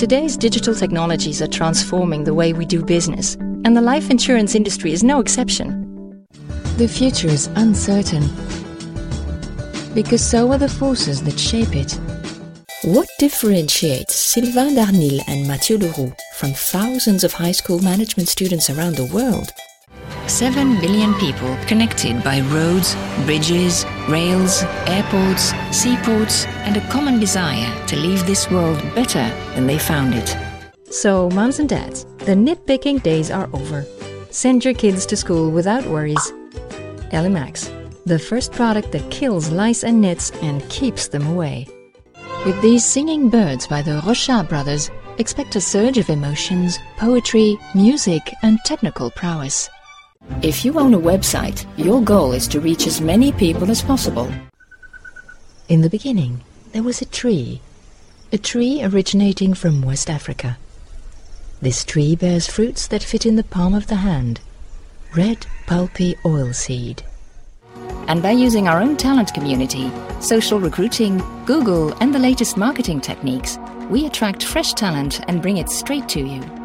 Today's digital technologies are transforming the way we do business, and the life insurance industry is no exception. The future is uncertain, because so are the forces that shape it. What differentiates Sylvain Darnil and Mathieu Leroux from thousands of high school management students around the world? 7 billion people connected by roads, bridges, rails, airports, seaports, and a common desire to leave this world better than they found it. So, moms and dads, the nitpicking days are over. Send your kids to school without worries. Elimax, the first product that kills lice and nits and keeps them away. With these singing birds by the Rochard brothers, expect a surge of emotions, poetry, music, and technical prowess. If you own a website, your goal is to reach as many people as possible. In the beginning, there was a tree originating from West Africa. This tree bears fruits that fit in the palm of the hand, red, pulpy oilseed. And by using our own talent community, social recruiting, Google, and the latest marketing techniques, we attract fresh talent and bring it straight to you.